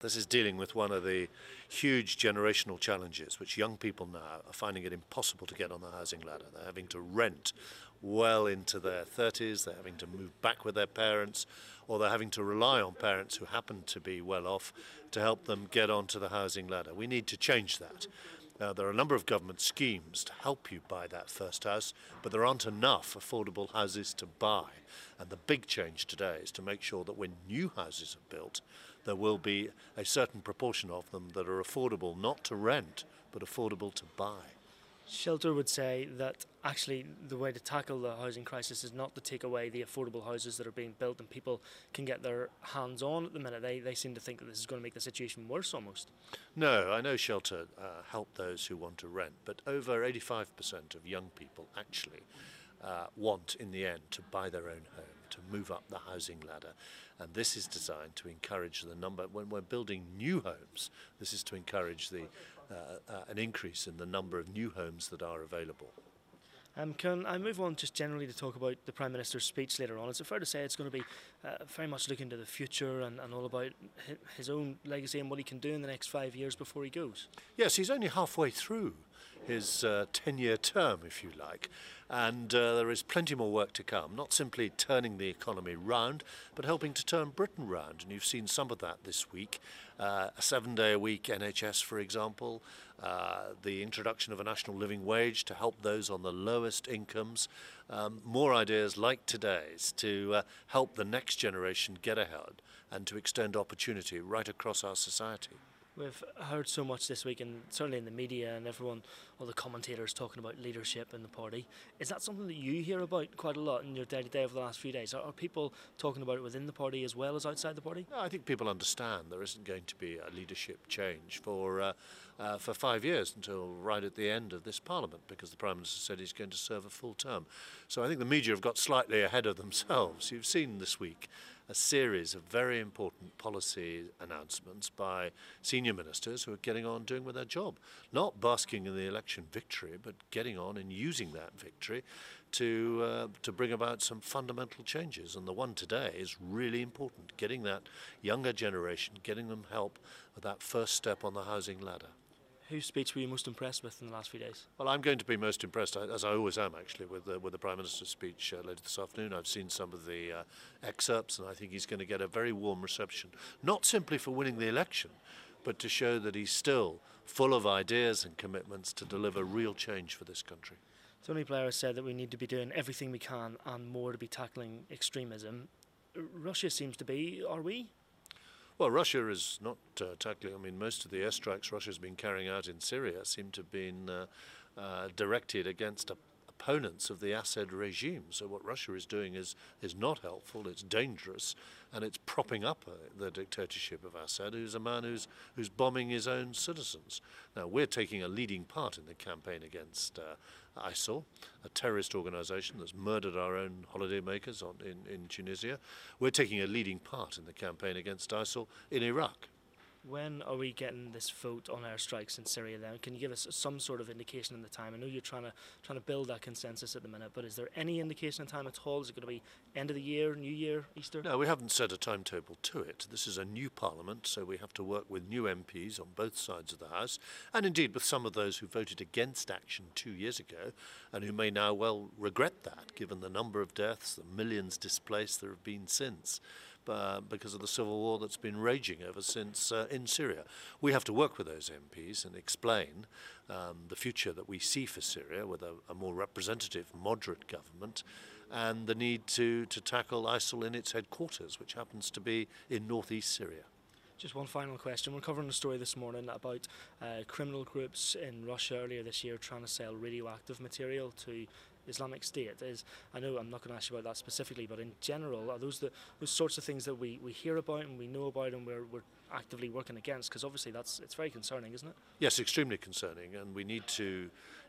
This is dealing with one of the huge generational challenges which young people now are finding it impossible to get on the housing ladder. They're having to rent well into their 30s, they're having to move back with their parents, or they're having to rely on parents who happen to be well off to help them get onto the housing ladder. We need to change that. There are a number of government schemes to help you buy that first house, but there aren't enough affordable houses to buy. And the big change today is to make sure that when new houses are built, there will be a certain proportion of them that are affordable not to rent, but affordable to buy. Shelter would say that actually the way to tackle the housing crisis is not to take away the affordable houses that are being built and people can get their hands on at the minute. They seem to think that this is going to make the situation worse almost. No, I know Shelter help those who want to rent, but over 85% of young people actually want in the end to buy their own home, to move up the housing ladder. And this is designed to encourage the number, when we're building new homes, this is to encourage an increase in the number of new homes that are available. Can I move on just generally to talk about the Prime Minister's speech later on? Is it fair to say it's going to be very much looking to the future and all about his own legacy and what he can do in the next 5 years before he goes? Yes, he's only halfway through his 10-year term, if you like, and there is plenty more work to come, not simply turning the economy round, but helping to turn Britain round, and you've seen some of that this week. A 7-day-a-week NHS, for example, the introduction of a national living wage to help those on the lowest incomes, more ideas like today's to help the next generation get ahead and to extend opportunity right across our society. We've heard so much this week, and certainly in the media and everyone, all the commentators talking about leadership in the party. Is that something that you hear about quite a lot in your day-to-day over the last few days? Are people talking about it within the party as well as outside the party? I think people understand there isn't going to be a leadership change for 5 years until right at the end of this Parliament, because the Prime Minister said he's going to serve a full term. So I think the media have got slightly ahead of themselves. You've seen this week a series of very important policy announcements by senior ministers who are getting on doing with their job, not basking in the election victory, but getting on and using that victory to bring about some fundamental changes. And the one today is really important, getting that younger generation, getting them help with that first step on the housing ladder. Whose speech were you most impressed with in the last few days? Well, I'm going to be most impressed, as I always am actually, with the Prime Minister's speech later this afternoon. I've seen some of the excerpts, and I think he's going to get a very warm reception, not simply for winning the election, but to show that he's still full of ideas and commitments to deliver real change for this country. Tony Blair has said that we need to be doing everything we can and more to be tackling extremism. Russia seems to be, are we? Well, Russia is not tackling. I mean, most of the airstrikes Russia's been carrying out in Syria seem to have been directed against opponents of the Assad regime. So what Russia is doing is not helpful, it's dangerous, and it's propping up the dictatorship of Assad, who's a man who's bombing his own citizens. Now, we're taking a leading part in the campaign against ISIL, a terrorist organisation that's murdered our own holidaymakers in Tunisia. We're taking a leading part in the campaign against ISIL in Iraq. When are we getting this vote on airstrikes in Syria then? Can you give us some sort of indication in the time? I know you're trying to build that consensus at the minute, but is there any indication in time at all? Is it going to be end of the year, New Year, Easter? No, we haven't set a timetable to it. This is a new Parliament, so we have to work with new MPs on both sides of the House, and indeed with some of those who voted against action 2 years ago, and who may now well regret that, given the number of deaths, the millions displaced there have been since. Because of the civil war that's been raging ever since in Syria. We have to work with those MPs and explain the future that we see for Syria with a more representative, moderate government, and the need to tackle ISIL in its headquarters, which happens to be in northeast Syria. Just one final question. We're covering a story this morning about criminal groups in Russia earlier this year trying to sell radioactive material to Islamic State. I know I'm not going to ask you about that specifically, but in general, are those sorts of things that we hear about and we know about and we're actively working against? Because obviously it's very concerning, isn't it? Yes, extremely concerning, and we need to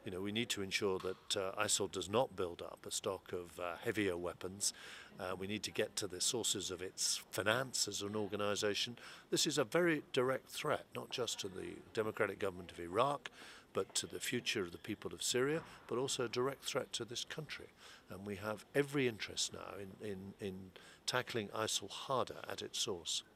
ensure that ISIL does not build up a stock of heavier weapons. We need to get to the sources of its finance as an organisation. This is a very direct threat, not just to the democratic government of Iraq, but to the future of the people of Syria, but also a direct threat to this country. And we have every interest now in tackling ISIL harder at its source.